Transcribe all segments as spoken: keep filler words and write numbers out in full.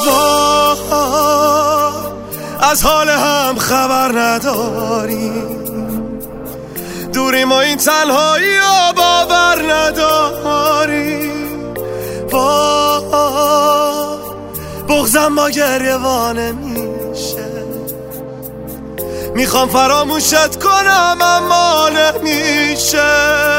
از حال هم خبر نداریم، دوریم و این تنهایی رو باور نداریم. وای بغضم با گریه وانه میشه، میخوام فراموشت کنم اما نمیشه.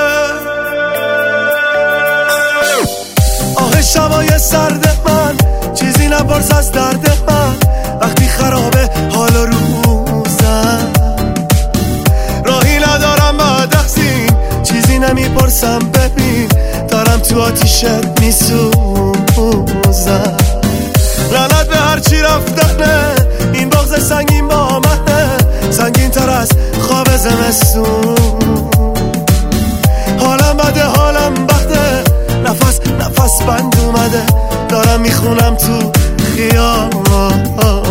آه شبای سرد من، چیزی نپرس از درد من، وقتی خرابه حال و روزم، راهی ندارم بعد از این، چیزی نمیپرسم ببین، دارم تو آتیشت میسوزم. لعنت به هرچی رفتنه، این بغض سنگین با منه، سنگین تر از خواب زمستون. حالم بده حالم بده، نفس نفس بند اومده، دارم میخونم تو خیابون.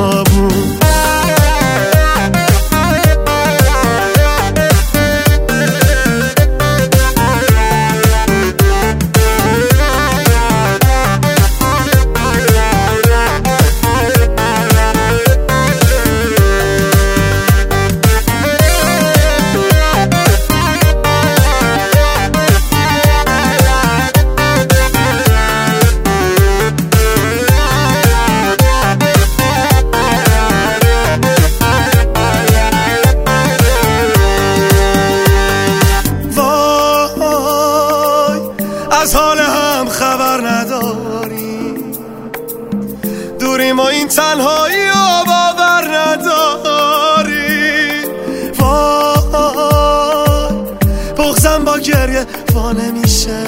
از حال هم خبر نداریم، دوریم و این تنهایی رو باور نداریم. وای بغضم با گریه وانه میشه،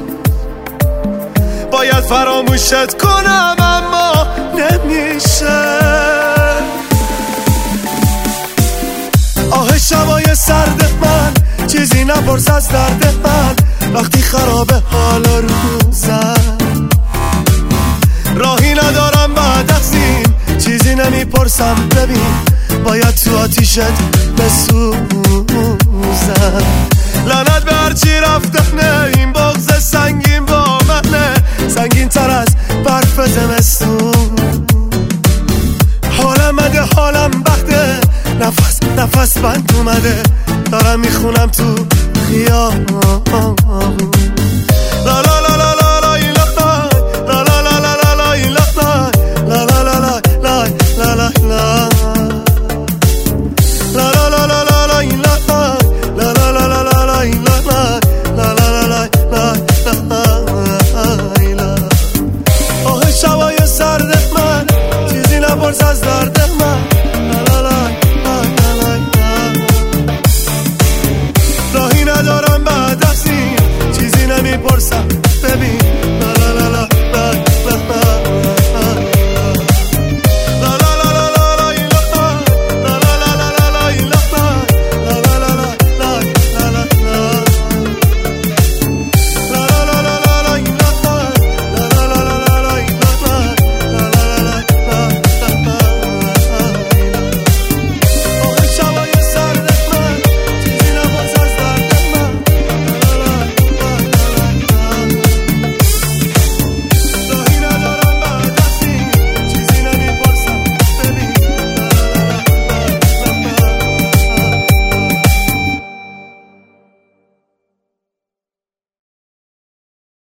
باید فراموشت کنم اما نمیشه. آه شبای سرد من، چیزی نپرس از درد من، وقتی خرابه حال و روزم، راهی ندارم بعد از این، چیزی نمیپرسم ببین، باید تو آتیشت بسوزم. لعنت به هرچی رفتنه، این بغض سنگین با منه، سنگین تر از برف زمستون. حالم بده حالم بده، نفس نفس بند اومده،